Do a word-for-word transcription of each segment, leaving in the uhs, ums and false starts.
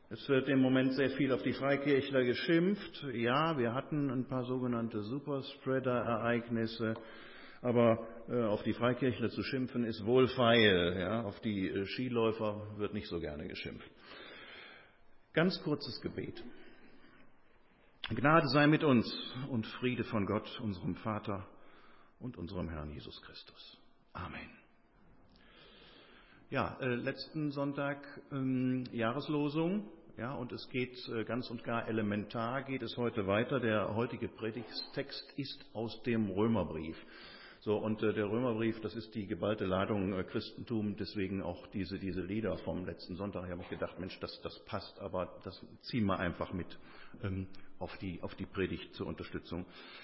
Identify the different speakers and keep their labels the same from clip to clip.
Speaker 1: Es wird im Moment sehr viel auf die Freikirchler geschimpft. Ja, wir hatten ein paar sogenannte Superspreader-Ereignisse, aber äh, auf die Freikirchler zu schimpfen ist wohlfeil. Ja? Auf die äh, Skiläufer wird nicht so gerne geschimpft. Ganz kurzes Gebet. Gnade sei mit uns und Friede von Gott, unserem Vater und unserem Herrn Jesus Christus. Amen. Ja, äh, letzten Sonntag ähm, Jahreslosung, ja, und es geht äh, ganz und gar elementar, geht es heute weiter. Der heutige Predigttext ist aus dem Römerbrief. So, und äh, der Römerbrief, das ist die geballte Ladung äh, Christentum, deswegen auch diese, diese Lieder vom letzten Sonntag. Ich habe mich gedacht, Mensch, das, das passt, aber das ziehen wir einfach mit ähm, auf die, auf die Predigt zur Unterstützung.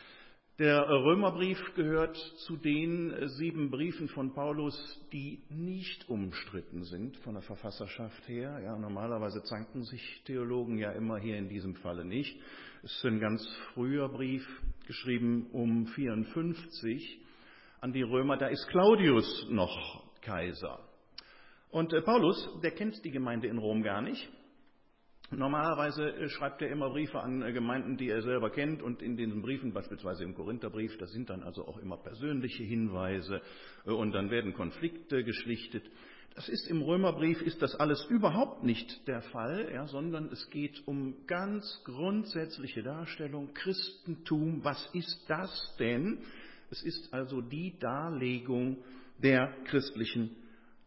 Speaker 1: Der Römerbrief gehört zu den sieben Briefen von Paulus, die nicht umstritten sind von der Verfasserschaft her. Ja, normalerweise zanken sich Theologen ja immer, hier in diesem Falle nicht. Es ist ein ganz früher Brief, geschrieben um vierundfünfzig an die Römer. Da ist Claudius noch Kaiser. Und Paulus, der kennt die Gemeinde in Rom gar nicht. Normalerweise schreibt er immer Briefe an Gemeinden, die er selber kennt, und in diesen Briefen, beispielsweise im Korintherbrief, das sind dann also auch immer persönliche Hinweise und dann werden Konflikte geschlichtet. Das ist im Römerbrief, ist das alles überhaupt nicht der Fall, ja, sondern es geht um ganz grundsätzliche Darstellung, Christentum. Was ist das denn? Es ist also die Darlegung der christlichen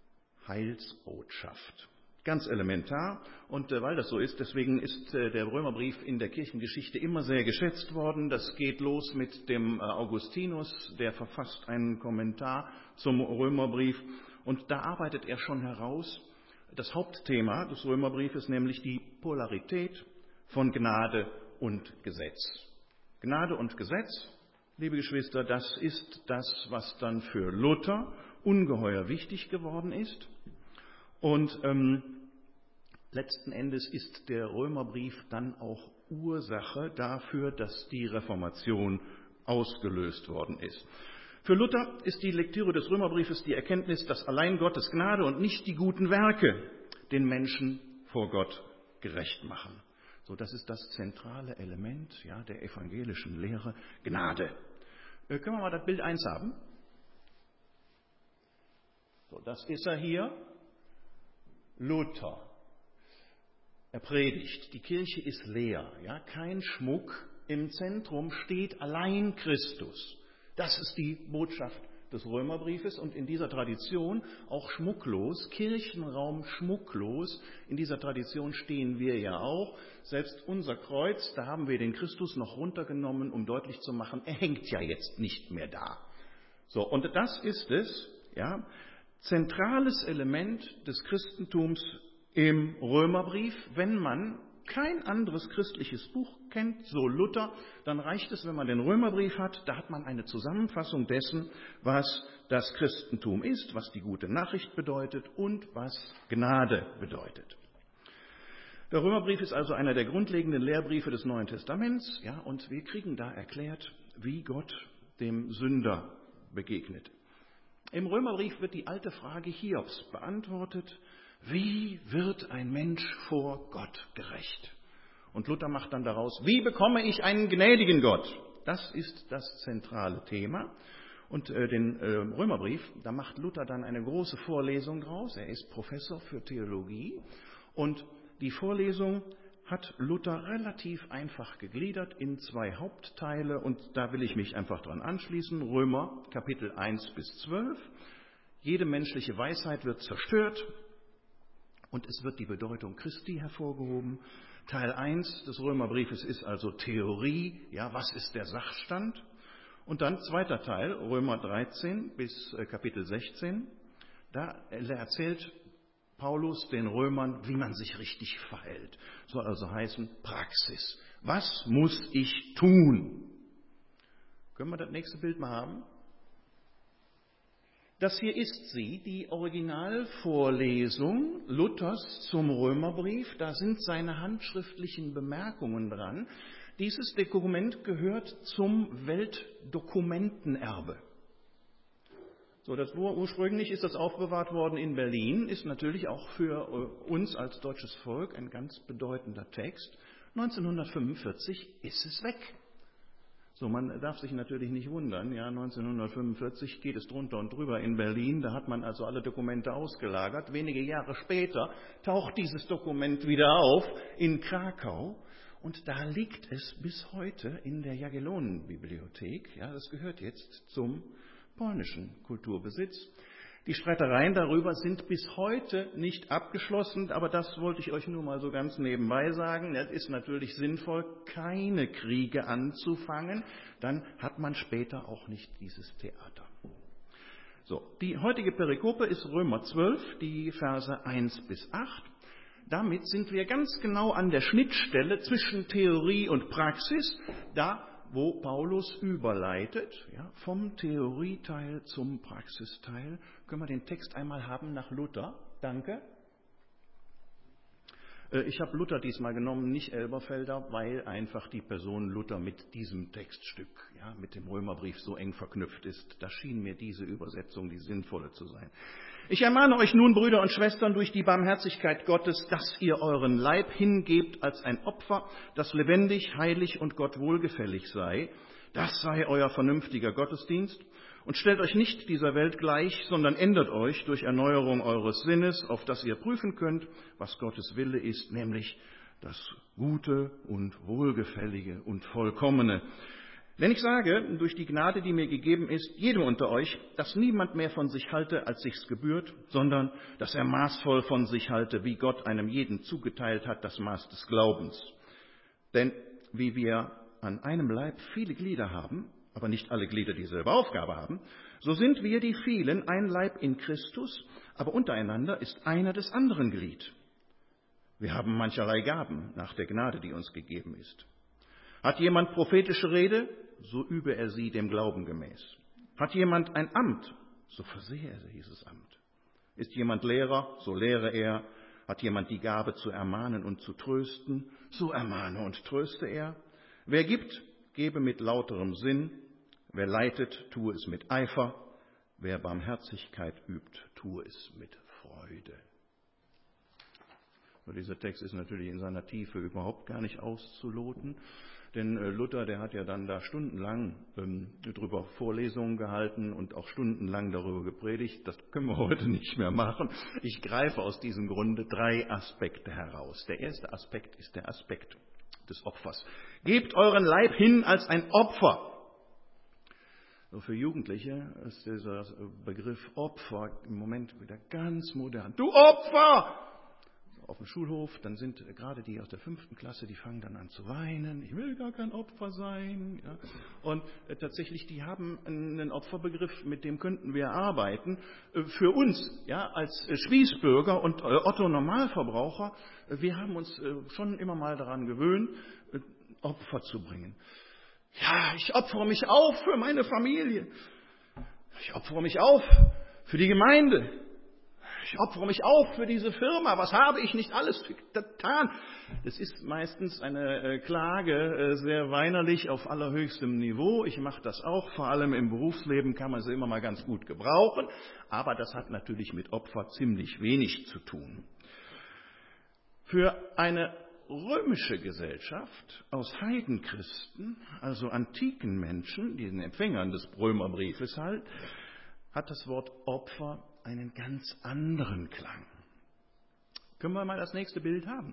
Speaker 1: Heilsbotschaft. Ganz elementar, und äh, weil das so ist, deswegen ist äh, der Römerbrief in der Kirchengeschichte immer sehr geschätzt worden. Das geht los mit dem äh, Augustinus, der verfasst einen Kommentar zum Römerbrief, und da arbeitet er schon heraus das Hauptthema des Römerbriefes, nämlich die Polarität von Gnade und Gesetz. Gnade und Gesetz, liebe Geschwister, das ist das, was dann für Luther ungeheuer wichtig geworden ist. Und ähm, letzten Endes ist der Römerbrief dann auch Ursache dafür, dass die Reformation ausgelöst worden ist. Für Luther ist die Lektüre des Römerbriefes die Erkenntnis, dass allein Gottes Gnade und nicht die guten Werke den Menschen vor Gott gerecht machen. So, das ist das zentrale Element, ja, der evangelischen Lehre, Gnade. Äh, können wir mal das Bild eins haben? So, das ist er hier. Luther. Er predigt, die Kirche ist leer, ja, kein Schmuck, im Zentrum steht allein Christus. Das ist die Botschaft des Römerbriefes, und in dieser Tradition auch schmucklos, Kirchenraum schmucklos, in dieser Tradition stehen wir ja auch. Selbst unser Kreuz, da haben wir den Christus noch runtergenommen, um deutlich zu machen, er hängt ja jetzt nicht mehr da. So, und das ist es, ja, zentrales Element des Christentums im Römerbrief. Wenn man kein anderes christliches Buch kennt, so Luther, dann reicht es, wenn man den Römerbrief hat. Da hat man eine Zusammenfassung dessen, was das Christentum ist, was die gute Nachricht bedeutet und was Gnade bedeutet. Der Römerbrief ist also einer der grundlegenden Lehrbriefe des Neuen Testaments, ja, und wir kriegen da erklärt, wie Gott dem Sünder begegnet. Im Römerbrief wird die alte Frage Hiobs beantwortet: Wie wird ein Mensch vor Gott gerecht? Und Luther macht dann daraus: Wie bekomme ich einen gnädigen Gott? Das ist das zentrale Thema. Und äh, den äh, Römerbrief, da macht Luther dann eine große Vorlesung draus. Er ist Professor für Theologie, und die Vorlesung hat Luther relativ einfach gegliedert in zwei Hauptteile, und da will ich mich einfach dran anschließen. Römer Kapitel eins bis zwölf. Jede menschliche Weisheit wird zerstört und es wird die Bedeutung Christi hervorgehoben. Teil eins des Römerbriefes ist also Theorie, ja, was ist der Sachstand? Und dann zweiter Teil, Römer dreizehn bis Kapitel sechzehn, da erzählt Paulus den Römern, wie man sich richtig verhält. Soll also heißen Praxis. Was muss ich tun? Können wir das nächste Bild mal haben? Das hier ist sie, die Originalvorlesung Luthers zum Römerbrief. Da sind seine handschriftlichen Bemerkungen dran. Dieses Dokument gehört zum Weltdokumentenerbe. So, das ursprünglich ist das aufbewahrt worden in Berlin, ist natürlich auch für uns als deutsches Volk ein ganz bedeutender Text. neunzehnhundertfünfundvierzig ist es weg. So, man darf sich natürlich nicht wundern, ja, neunzehnhundertfünfundvierzig geht es drunter und drüber in Berlin, da hat man also alle Dokumente ausgelagert. Wenige Jahre später taucht dieses Dokument wieder auf in Krakau und da liegt es bis heute in der Jagiellonenbibliothek. Ja, das gehört jetzt zum polnischen Kulturbesitz. Die Streitereien darüber sind bis heute nicht abgeschlossen, aber das wollte ich euch nur mal so ganz nebenbei sagen. Es ist natürlich sinnvoll, keine Kriege anzufangen, dann hat man später auch nicht dieses Theater. So, die heutige Perikope ist Römer zwölf, die Verse eins bis acht. Damit sind wir ganz genau an der Schnittstelle zwischen Theorie und Praxis, da wo Paulus überleitet, ja, vom Theorieteil zum Praxisteil. Können wir den Text einmal haben nach Luther? Danke. Ich habe Luther diesmal genommen, nicht Elberfelder, weil einfach die Person Luther mit diesem Textstück, ja, mit dem Römerbrief so eng verknüpft ist. Da schien mir diese Übersetzung die sinnvolle zu sein. Ich ermahne euch nun, Brüder und Schwestern, durch die Barmherzigkeit Gottes, dass ihr euren Leib hingebt als ein Opfer, das lebendig, heilig und Gott wohlgefällig sei. Das sei euer vernünftiger Gottesdienst. Und stellt euch nicht dieser Welt gleich, sondern ändert euch durch Erneuerung eures Sinnes, auf dass ihr prüfen könnt, was Gottes Wille ist, nämlich das Gute und Wohlgefällige und Vollkommene. Denn ich sage, durch die Gnade, die mir gegeben ist, jedem unter euch, dass niemand mehr von sich halte, als sich's gebührt, sondern dass er maßvoll von sich halte, wie Gott einem jeden zugeteilt hat, das Maß des Glaubens. Denn wie wir an einem Leib viele Glieder haben, aber nicht alle Glieder dieselbe Aufgabe haben, so sind wir die vielen ein Leib in Christus, aber untereinander ist einer des anderen Glied. Wir haben mancherlei Gaben nach der Gnade, die uns gegeben ist. Hat jemand prophetische Rede, so übe er sie dem Glauben gemäß. Hat jemand ein Amt, so versehe er dieses Amt. Ist jemand Lehrer, so lehre er. Hat jemand die Gabe zu ermahnen und zu trösten, so ermahne und tröste er. Wer gibt, gebe mit lauterem Sinn. Wer leitet, tue es mit Eifer. Wer Barmherzigkeit übt, tue es mit Freude. Und dieser Text ist natürlich in seiner Tiefe überhaupt gar nicht auszuloten. Denn Luther, der hat ja dann da stundenlang ähm, drüber Vorlesungen gehalten und auch stundenlang darüber gepredigt. Das können wir heute nicht mehr machen. Ich greife aus diesem Grunde drei Aspekte heraus. Der erste Aspekt ist der Aspekt des Opfers. Gebt euren Leib hin als ein Opfer. So für Jugendliche ist dieser Begriff Opfer im Moment wieder ganz modern. Du Opfer! Auf dem Schulhof, dann sind gerade die aus der fünften Klasse, die fangen dann an zu weinen. Ich will gar kein Opfer sein. Ja. Und äh, tatsächlich, die haben einen Opferbegriff, mit dem könnten wir arbeiten. Äh, für uns, ja, als äh, Spießbürger und äh, Otto-Normalverbraucher, äh, wir haben uns äh, schon immer mal daran gewöhnt, äh, Opfer zu bringen. Ja, ich opfere mich auf für meine Familie. Ich opfere mich auf für die Gemeinde. Ich opfere mich auf für diese Firma. Was habe ich nicht alles getan? Das ist meistens eine Klage, sehr weinerlich auf allerhöchstem Niveau. Ich mache das auch. Vor allem im Berufsleben kann man sie immer mal ganz gut gebrauchen. Aber das hat natürlich mit Opfer ziemlich wenig zu tun. Für eine römische Gesellschaft aus Heidenchristen, also antiken Menschen, diesen Empfängern des Römerbriefes halt, hat das Wort Opfer einen ganz anderen Klang. Können wir mal das nächste Bild haben?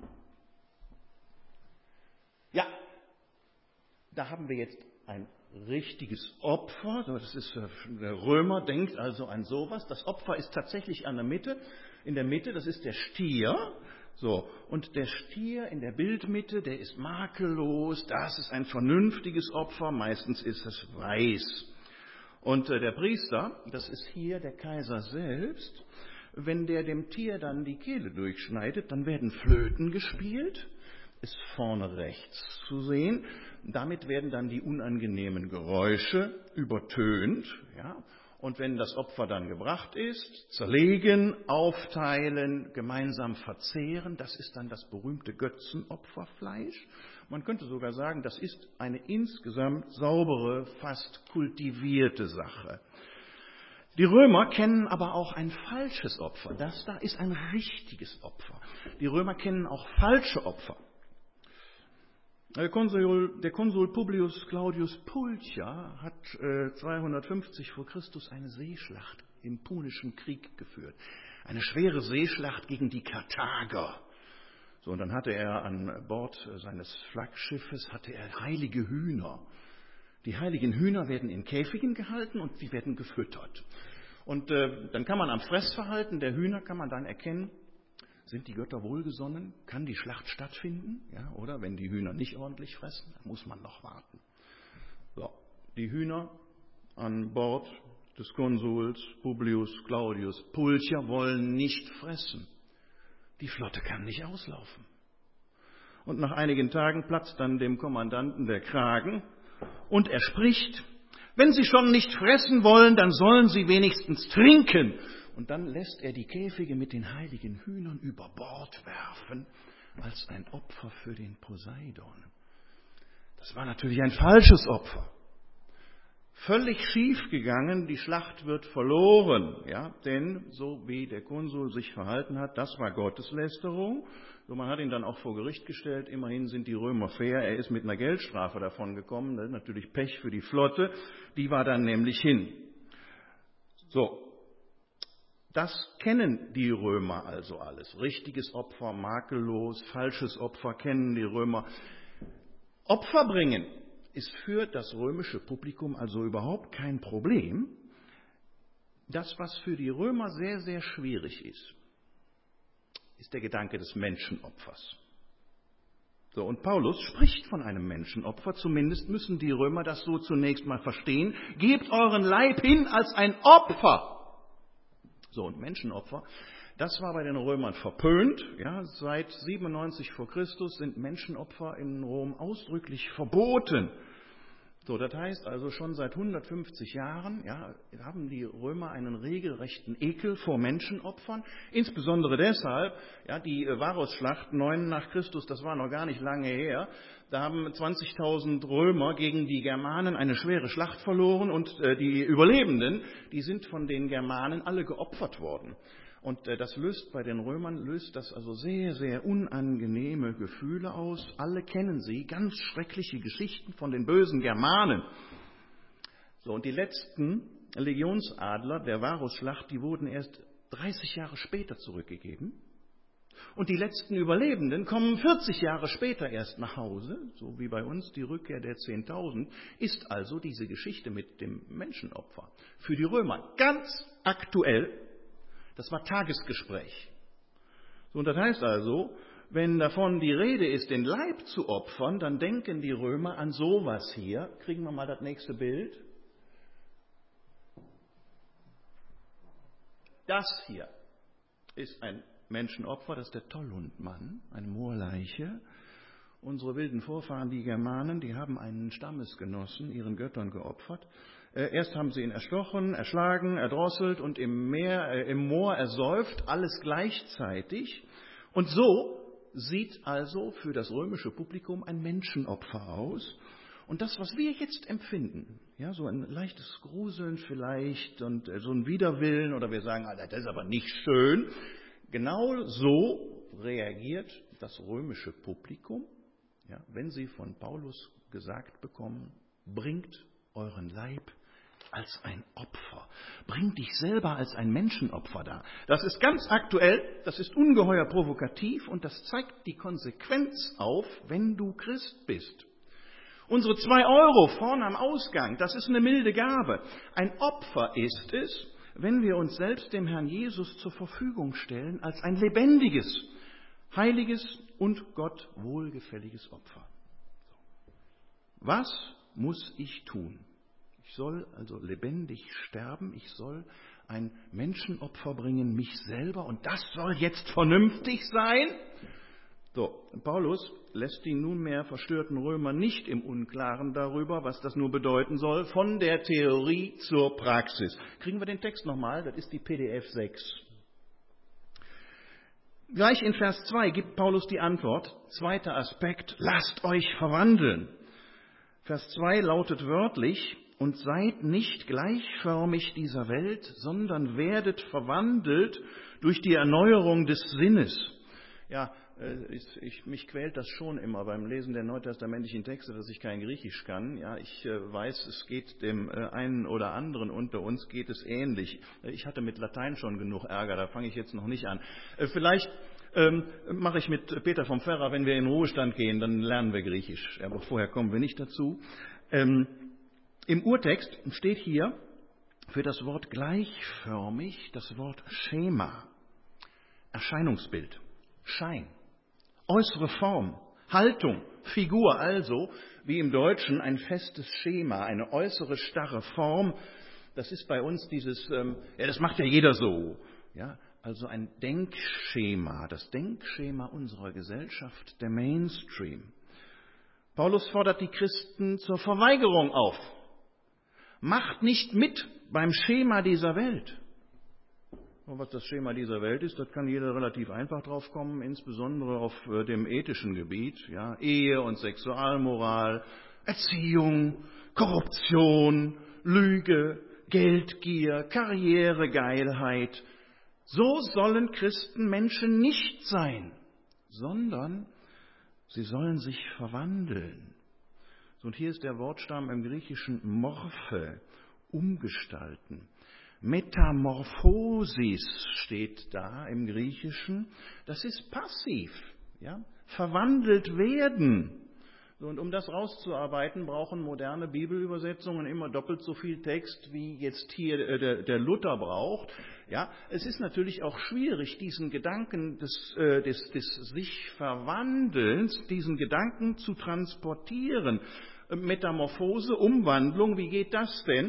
Speaker 1: Ja, da haben wir jetzt ein richtiges Opfer. Das ist, der Römer denkt also an sowas. Das Opfer ist tatsächlich an der Mitte. In der Mitte, das ist der Stier. So, und der Stier in der Bildmitte, der ist makellos. Das ist ein vernünftiges Opfer. Meistens ist es weiß. Und der Priester, das ist hier der Kaiser selbst, wenn der dem Tier dann die Kehle durchschneidet, dann werden Flöten gespielt, ist vorne rechts zu sehen. Damit werden dann die unangenehmen Geräusche übertönt. Ja? Und wenn das Opfer dann gebracht ist, zerlegen, aufteilen, gemeinsam verzehren, das ist dann das berühmte Götzenopferfleisch. Man könnte sogar sagen, das ist eine insgesamt saubere, fast kultivierte Sache. Die Römer kennen aber auch ein falsches Opfer. Das da ist ein richtiges Opfer. Die Römer kennen auch falsche Opfer. Der Konsul, der Konsul Publius Claudius Pulcher hat äh, zweihundertfünfzig vor Christus eine Seeschlacht im Punischen Krieg geführt. Eine schwere Seeschlacht gegen die Karthager. So, und dann hatte er an Bord seines Flaggschiffes hatte er heilige Hühner. Die heiligen Hühner werden in Käfigen gehalten und sie werden gefüttert. Und äh, dann kann man am Fressverhalten der Hühner kann man dann erkennen, sind die Götter wohlgesonnen? Kann die Schlacht stattfinden? Ja, oder wenn die Hühner nicht ordentlich fressen, dann muss man noch warten. So, die Hühner an Bord des Konsuls Publius Claudius Pulcher wollen nicht fressen. Die Flotte kann nicht auslaufen. Und nach einigen Tagen platzt dann dem Kommandanten der Kragen und er spricht, wenn Sie schon nicht fressen wollen, dann sollen Sie wenigstens trinken. Und dann lässt er die Käfige mit den heiligen Hühnern über Bord werfen, als ein Opfer für den Poseidon. Das war natürlich ein falsches Opfer. Völlig schief gegangen, die Schlacht wird verloren, ja, denn so wie der Konsul sich verhalten hat, das war Gotteslästerung. So, man hat ihn dann auch vor Gericht gestellt, immerhin sind die Römer fair, er ist mit einer Geldstrafe davon gekommen, das ist natürlich Pech für die Flotte, die war dann nämlich hin. So, das kennen die Römer also alles. Richtiges Opfer, makellos, falsches Opfer kennen die Römer. Opfer bringen ist für das römische Publikum also überhaupt kein Problem. Das, was für die Römer sehr, sehr schwierig ist, ist der Gedanke des Menschenopfers. So, und Paulus spricht von einem Menschenopfer, zumindest müssen die Römer das so zunächst mal verstehen. Gebt euren Leib hin als ein Opfer. So, und Menschenopfer, das war bei den Römern verpönt. Ja, seit siebenundneunzig vor Christus sind Menschenopfer in Rom ausdrücklich verboten. So, das heißt also schon seit hundertfünfzig Jahren ja, haben die Römer einen regelrechten Ekel vor Menschenopfern. Insbesondere deshalb, ja, die Varusschlacht neun nach Christus, das war noch gar nicht lange her. Da haben zwanzigtausend Römer gegen die Germanen eine schwere Schlacht verloren und äh, die Überlebenden, die sind von den Germanen alle geopfert worden. Und das löst bei den Römern, löst das also sehr, sehr unangenehme Gefühle aus. Alle kennen sie, ganz schreckliche Geschichten von den bösen Germanen. So, und die letzten Legionsadler der Varusschlacht, die wurden erst dreißig Jahre später zurückgegeben. Und die letzten Überlebenden kommen vierzig Jahre später erst nach Hause, so wie bei uns die Rückkehr der zehntausend, ist also diese Geschichte mit dem Menschenopfer für die Römer ganz aktuell. Das war Tagesgespräch. So, und das heißt also, wenn davon die Rede ist, den Leib zu opfern, dann denken die Römer an sowas hier. Kriegen wir mal das nächste Bild. Das hier ist ein Menschenopfer, das ist der Tollhundmann, eine Moorleiche. Unsere wilden Vorfahren, die Germanen, die haben einen Stammesgenossen, ihren Göttern geopfert. Erst haben sie ihn erstochen, erschlagen, erdrosselt und im Meer, äh, im Moor ersäuft, alles gleichzeitig. Und so sieht also für das römische Publikum ein Menschenopfer aus. Und das, was wir jetzt empfinden, ja, so ein leichtes Gruseln vielleicht und so ein Widerwillen oder wir sagen, ah, das ist aber nicht schön, genau so reagiert das römische Publikum, ja, wenn sie von Paulus gesagt bekommen, bringt euren Leib als ein Opfer. Bring dich selber als ein Menschenopfer dar. Das ist ganz aktuell, das ist ungeheuer provokativ und das zeigt die Konsequenz auf, wenn du Christ bist. Unsere zwei Euro vorne am Ausgang, das ist eine milde Gabe. Ein Opfer ist es, wenn wir uns selbst dem Herrn Jesus zur Verfügung stellen als ein lebendiges, heiliges und Gott wohlgefälliges Opfer. Was muss ich tun? Ich soll also lebendig sterben, ich soll ein Menschenopfer bringen, mich selber, und das soll jetzt vernünftig sein? So, Paulus lässt die nunmehr verstörten Römer nicht im Unklaren darüber, was das nur bedeuten soll, von der Theorie zur Praxis. Kriegen wir den Text nochmal, das ist die P D F sechs. Gleich in Vers zwei gibt Paulus die Antwort, zweiter Aspekt, lasst euch verwandeln. Vers zwei lautet wörtlich, und seid nicht gleichförmig dieser Welt, sondern werdet verwandelt durch die Erneuerung des Sinnes. Ja, ich, ich, mich quält das schon immer beim Lesen der neutestamentlichen Texte, dass ich kein Griechisch kann. Ja, ich äh, weiß, es geht dem äh, einen oder anderen unter uns geht es ähnlich. Ich hatte mit Latein schon genug Ärger, da fange ich jetzt noch nicht an. Äh, vielleicht ähm, mache ich mit Peter vom Ferrer, wenn wir in den Ruhestand gehen, dann lernen wir Griechisch. Aber vorher kommen wir nicht dazu. Ähm, Im Urtext steht hier für das Wort gleichförmig das Wort Schema, Erscheinungsbild, Schein. Äußere Form, Haltung, Figur also, wie im Deutschen ein festes Schema, eine äußere starre Form. Das ist bei uns dieses, ähm, ja, das macht ja jeder so. Ja, also ein Denkschema, das Denkschema unserer Gesellschaft, der Mainstream. Paulus fordert die Christen zur Verweigerung auf. Macht nicht mit beim Schema dieser Welt. Und was das Schema dieser Welt ist, das kann jeder relativ einfach drauf kommen, insbesondere auf dem ethischen Gebiet. Ja, Ehe und Sexualmoral, Erziehung, Korruption, Lüge, Geldgier, Karrieregeilheit. So sollen Christenmenschen nicht sein, sondern sie sollen sich verwandeln. Und hier ist der Wortstamm im Griechischen Morphe, umgestalten. Metamorphosis steht da im Griechischen. Das ist passiv, ja? Verwandelt werden. So, und um das rauszuarbeiten, brauchen moderne Bibelübersetzungen immer doppelt so viel Text, wie jetzt hier äh, der, der Luther braucht. Ja, es ist natürlich auch schwierig, diesen Gedanken des, äh, des, des sich Verwandelns, diesen Gedanken zu transportieren. Metamorphose, Umwandlung, wie geht das denn?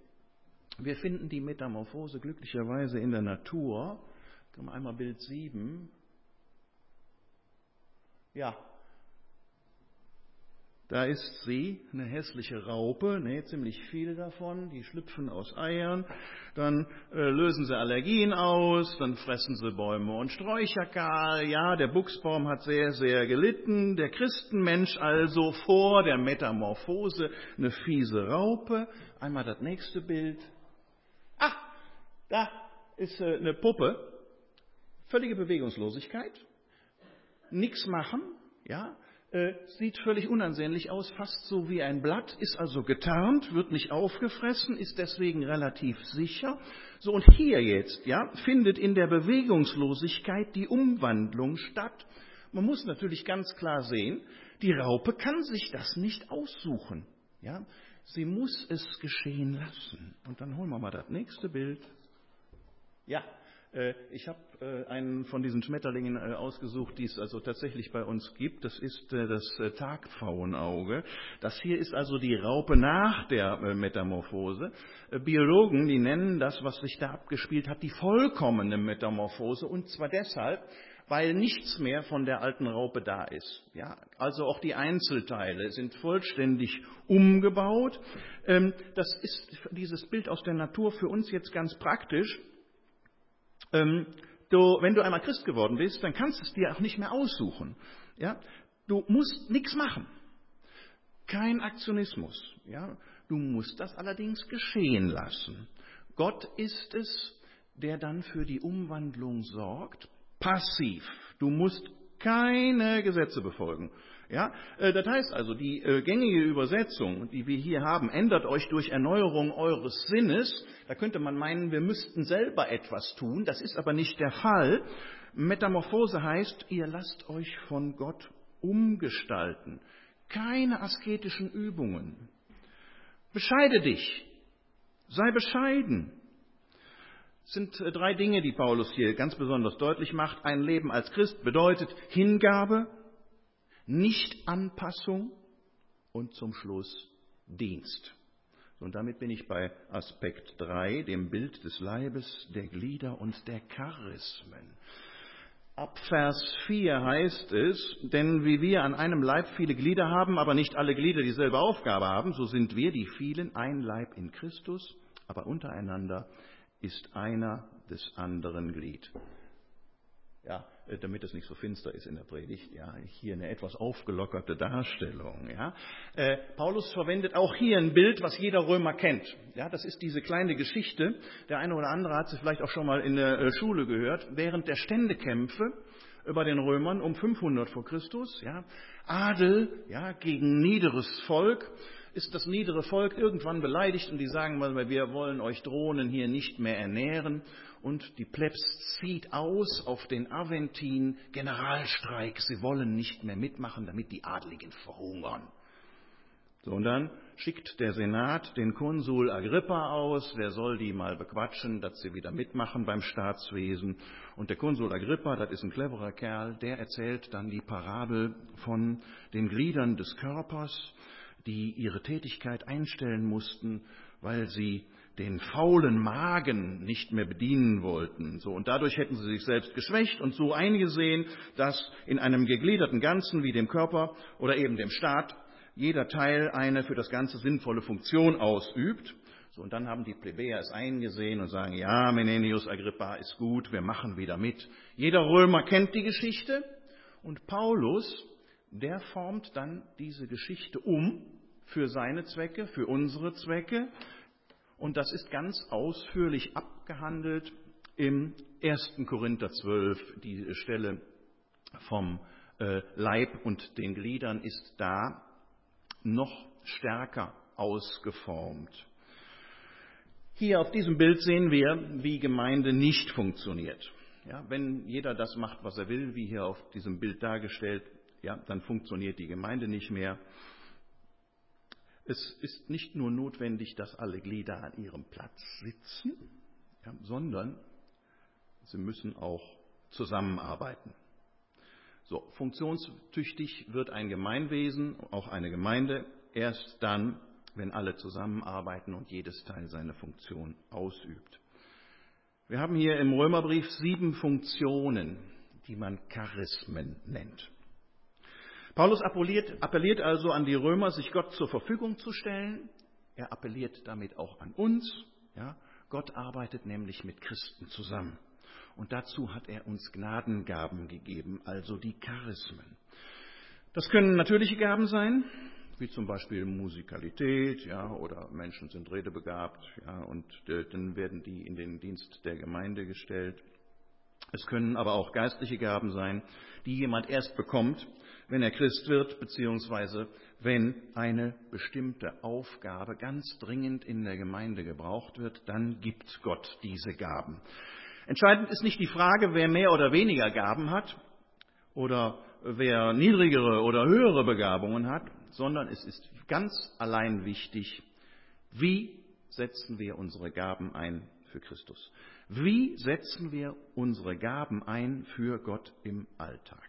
Speaker 1: Wir finden die Metamorphose glücklicherweise in der Natur. Kommen wir einmal Bild sieben. Ja, da ist sie, eine hässliche Raupe, ne, ziemlich viele davon, die schlüpfen aus Eiern, dann äh, lösen sie Allergien aus, dann fressen sie Bäume und Sträucher kahl, ja, der Buchsbaum hat sehr, sehr gelitten, der Christenmensch also vor der Metamorphose eine fiese Raupe. Einmal das nächste Bild. Ah, da ist äh, eine Puppe, völlige Bewegungslosigkeit, nichts machen, ja, sieht völlig unansehnlich aus, fast so wie ein Blatt, ist also getarnt, wird nicht aufgefressen, ist deswegen relativ sicher. So, und hier jetzt, ja, findet in der Bewegungslosigkeit die Umwandlung statt. Man muss natürlich ganz klar sehen, die Raupe kann sich das nicht aussuchen. Ja, sie muss es geschehen lassen. Und dann holen wir mal das nächste Bild. Ja. Ich habe einen von diesen Schmetterlingen ausgesucht, die es also tatsächlich bei uns gibt. Das ist das Tagpfauenauge. Das hier ist also die Raupe nach der Metamorphose. Biologen, die nennen das, was sich da abgespielt hat, die vollkommene Metamorphose. Und zwar deshalb, weil nichts mehr von der alten Raupe da ist. Ja, also auch die Einzelteile sind vollständig umgebaut. Das ist dieses Bild aus der Natur für uns jetzt ganz praktisch. Ähm, du, wenn du einmal Christ geworden bist, dann kannst du es dir auch nicht mehr aussuchen. Ja? Du musst nichts machen. Kein Aktionismus. Ja? Du musst das allerdings geschehen lassen. Gott ist es, der dann für die Umwandlung sorgt. Passiv. Du musst keine Gesetze befolgen. Ja, das heißt also, die gängige Übersetzung, die wir hier haben, ändert euch durch Erneuerung eures Sinnes. Da könnte man meinen, wir müssten selber etwas tun. Das ist aber nicht der Fall. Metamorphose heißt, ihr lasst euch von Gott umgestalten. Keine asketischen Übungen. Bescheide dich. Sei bescheiden. Es sind drei Dinge, die Paulus hier ganz besonders deutlich macht. Ein Leben als Christ bedeutet Hingabe, Nicht-Anpassung und zum Schluss Dienst. Und damit bin ich bei Aspekt drei, dem Bild des Leibes, der Glieder und der Charismen. Ab Vers vier heißt es, denn wie wir an einem Leib viele Glieder haben, aber nicht alle Glieder dieselbe Aufgabe haben, so sind wir, die vielen, ein Leib in Christus, aber untereinander ist einer des anderen Glied. Ja, damit es nicht so finster ist in der Predigt, ja, hier eine etwas aufgelockerte Darstellung. Ja. Äh, Paulus verwendet auch hier ein Bild, was jeder Römer kennt. Ja, das ist diese kleine Geschichte. Der eine oder andere hat sie vielleicht auch schon mal in der äh, Schule gehört. Während der Ständekämpfe über den Römern um fünfhundert vor Christus, ja, Adel, ja, gegen niederes Volk, ist das niedere Volk irgendwann beleidigt und die sagen mal, wir wollen euch Drohnen hier nicht mehr ernähren. Und die Plebs zieht aus auf den Aventin Generalstreik. Sie wollen nicht mehr mitmachen, damit die Adligen verhungern. So, und dann schickt der Senat den Konsul Agrippa aus, der soll die mal bequatschen, dass sie wieder mitmachen beim Staatswesen. Und der Konsul Agrippa, das ist ein cleverer Kerl, der erzählt dann die Parabel von den Gliedern des Körpers, die ihre Tätigkeit einstellen mussten, weil sie den faulen Magen nicht mehr bedienen wollten. So, und dadurch hätten sie sich selbst geschwächt und so eingesehen, dass in einem gegliederten Ganzen wie dem Körper oder eben dem Staat jeder Teil eine für das Ganze sinnvolle Funktion ausübt. So, und dann haben die Plebejer es eingesehen und sagen, ja, Menenius Agrippa ist gut, wir machen wieder mit. Jeder Römer kennt die Geschichte und Paulus, der formt dann diese Geschichte um für seine Zwecke, für unsere Zwecke. Und das ist ganz ausführlich abgehandelt im ersten Korinther zwölf. Die Stelle vom Leib und den Gliedern ist da noch stärker ausgeformt. Hier auf diesem Bild sehen wir, wie Gemeinde nicht funktioniert. Ja, wenn jeder das macht, was er will, wie hier auf diesem Bild dargestellt, ja, dann funktioniert die Gemeinde nicht mehr. Es ist nicht nur notwendig, dass alle Glieder an ihrem Platz sitzen, ja, sondern sie müssen auch zusammenarbeiten. So, funktionstüchtig wird ein Gemeinwesen, auch eine Gemeinde, erst dann, wenn alle zusammenarbeiten und jedes Teil seine Funktion ausübt. Wir haben hier im Römerbrief sieben Funktionen, die man Charismen nennt. Paulus appelliert, appelliert also an die Römer, sich Gott zur Verfügung zu stellen. Er appelliert damit auch an uns. Ja, Gott arbeitet nämlich mit Christen zusammen. Und dazu hat er uns Gnadengaben gegeben, also die Charismen. Das können natürliche Gaben sein, wie zum Beispiel Musikalität, ja, oder Menschen sind redebegabt, ja, und äh, dann werden die in den Dienst der Gemeinde gestellt. Es können aber auch geistliche Gaben sein, die jemand erst bekommt, wenn er Christ wird, beziehungsweise wenn eine bestimmte Aufgabe ganz dringend in der Gemeinde gebraucht wird, dann gibt Gott diese Gaben. Entscheidend ist nicht die Frage, wer mehr oder weniger Gaben hat oder wer niedrigere oder höhere Begabungen hat, sondern es ist ganz allein wichtig, wie setzen wir unsere Gaben ein für Christus? Wie setzen wir unsere Gaben ein für Gott im Alltag?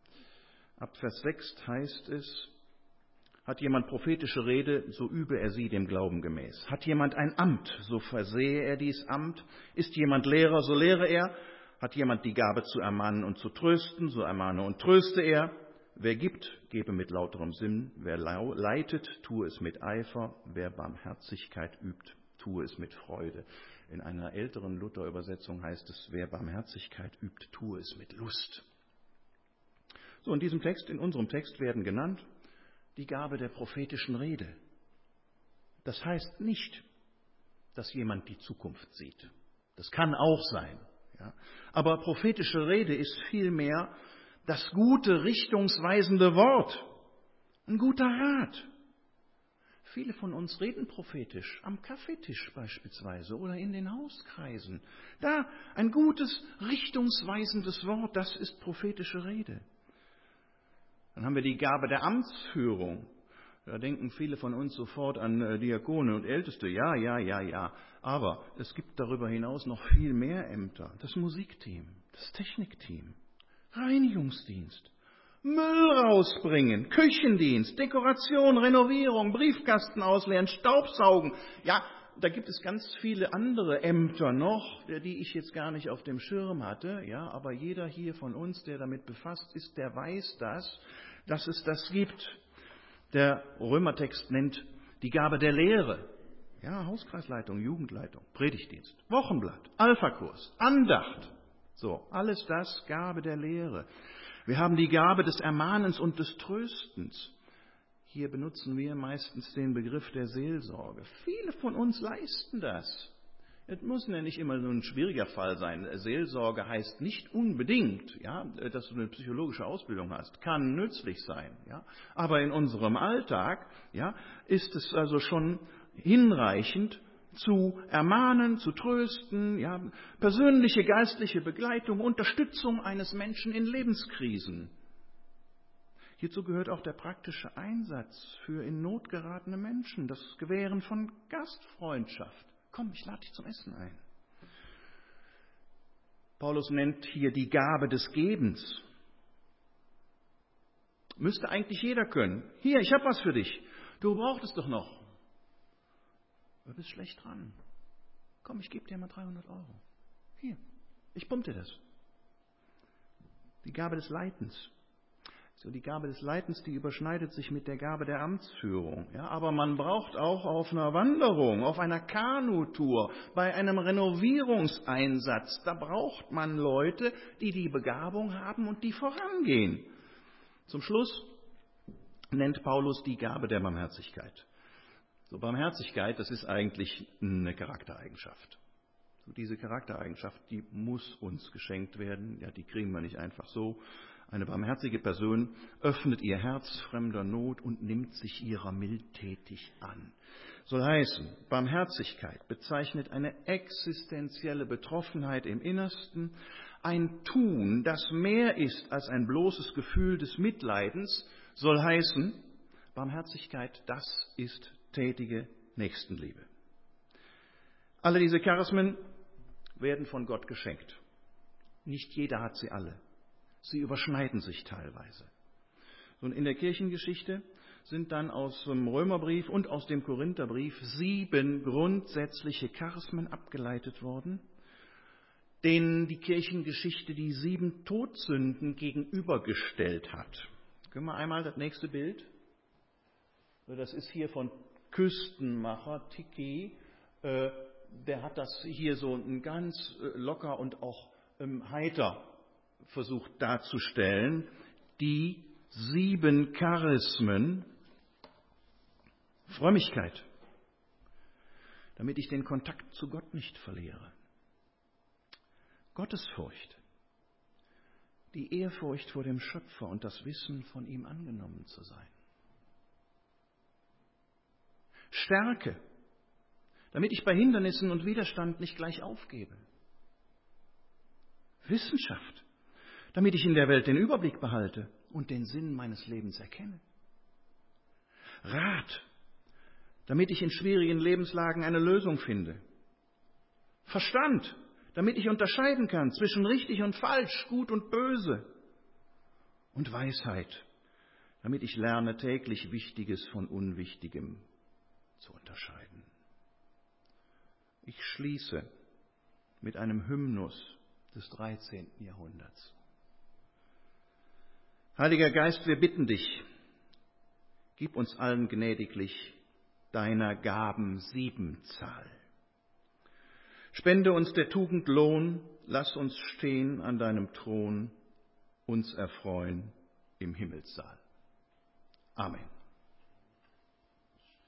Speaker 1: Ab Vers sechs heißt es, hat jemand prophetische Rede, so übe er sie dem Glauben gemäß. Hat jemand ein Amt, so versehe er dies Amt. Ist jemand Lehrer, so lehre er. Hat jemand die Gabe zu ermahnen und zu trösten, so ermahne und tröste er. Wer gibt, gebe mit lauterem Sinn. Wer leitet, tue es mit Eifer. Wer Barmherzigkeit übt, tue es mit Freude. In einer älteren Luther-Übersetzung heißt es, wer Barmherzigkeit übt, tue es mit Lust. So, in diesem Text, in unserem Text werden genannt die Gabe der prophetischen Rede. Das heißt nicht, dass jemand die Zukunft sieht. Das kann auch sein. Ja. Aber prophetische Rede ist vielmehr das gute, richtungsweisende Wort. Ein guter Rat. Viele von uns reden prophetisch, am Kaffeetisch beispielsweise oder in den Hauskreisen. Da ein gutes, richtungsweisendes Wort, das ist prophetische Rede. Dann haben wir die Gabe der Amtsführung. Da denken viele von uns sofort an Diakone und Älteste. Ja, ja, ja, ja. Aber es gibt darüber hinaus noch viel mehr Ämter. Das Musikteam, das Technikteam, Reinigungsdienst, Müll rausbringen, Küchendienst, Dekoration, Renovierung, Briefkasten ausleeren, Staubsaugen. Ja, da gibt es ganz viele andere Ämter noch, die ich jetzt gar nicht auf dem Schirm hatte. Ja, aber jeder hier von uns, der damit befasst ist, der weiß das, dass es das gibt. Der Römertext nennt die Gabe der Lehre. Ja, Hauskreisleitung, Jugendleitung, Predigtdienst, Wochenblatt, Alpha-Kurs, Andacht. So, alles das Gabe der Lehre. Wir haben die Gabe des Ermahnens und des Tröstens. Hier benutzen wir meistens den Begriff der Seelsorge. Viele von uns leisten das. Es muss ja nicht immer so ein schwieriger Fall sein. Seelsorge heißt nicht unbedingt, ja, dass du eine psychologische Ausbildung hast. Kann nützlich sein. Ja. Aber in unserem Alltag, ja, ist es also schon hinreichend, zu ermahnen, zu trösten, ja, persönliche geistliche Begleitung, Unterstützung eines Menschen in Lebenskrisen. Hierzu gehört auch der praktische Einsatz für in Not geratene Menschen, das Gewähren von Gastfreundschaft. Komm, ich lade dich zum Essen ein. Paulus nennt hier die Gabe des Gebens. Müsste eigentlich jeder können. Hier, ich habe was für dich. Du brauchst es doch noch. Du bist schlecht dran. Komm, ich gebe dir mal dreihundert Euro. Hier, ich pump dir das. Die Gabe des Leitens. So, die Gabe des Leitens, die überschneidet sich mit der Gabe der Amtsführung. Ja, aber man braucht auch auf einer Wanderung, auf einer Kanutour, bei einem Renovierungseinsatz, da braucht man Leute, die die Begabung haben und die vorangehen. Zum Schluss nennt Paulus die Gabe der Barmherzigkeit. So, Barmherzigkeit, das ist eigentlich eine Charaktereigenschaft. So, diese Charaktereigenschaft, die muss uns geschenkt werden. Ja, die kriegen wir nicht einfach so. Eine barmherzige Person öffnet ihr Herz fremder Not und nimmt sich ihrer mildtätig an. Soll heißen, Barmherzigkeit bezeichnet eine existenzielle Betroffenheit im Innersten, ein Tun, das mehr ist als ein bloßes Gefühl des Mitleidens, soll heißen, Barmherzigkeit, das ist tätige Nächstenliebe. Alle diese Charismen werden von Gott geschenkt. Nicht jeder hat sie alle. Sie überschneiden sich teilweise. Und in der Kirchengeschichte sind dann aus dem Römerbrief und aus dem Korintherbrief sieben grundsätzliche Charismen abgeleitet worden, denen die Kirchengeschichte die sieben Todsünden gegenübergestellt hat. Können wir einmal das nächste Bild? Das ist hier von Küstenmacher Tiki. Der hat das hier so ganz locker und auch heiter versucht darzustellen. Die sieben Charismen. Frömmigkeit, damit ich den Kontakt zu Gott nicht verliere. Gottesfurcht, die Ehrfurcht vor dem Schöpfer und das Wissen, von ihm angenommen zu sein. Stärke, damit ich bei Hindernissen und Widerstand nicht gleich aufgebe. Wissenschaft, damit ich in der Welt den Überblick behalte und den Sinn meines Lebens erkenne. Rat, damit ich in schwierigen Lebenslagen eine Lösung finde. Verstand, damit ich unterscheiden kann zwischen richtig und falsch, gut und böse. Und Weisheit, damit ich lerne, täglich Wichtiges von Unwichtigem zu unterscheiden. Ich schließe mit einem Hymnus des dreizehnten Jahrhunderts. Heiliger Geist, wir bitten dich, gib uns allen gnädiglich deiner Gaben Siebenzahl. Spende uns der Tugend Lohn, lass uns stehen an deinem Thron, uns erfreuen im Himmelssaal. Amen.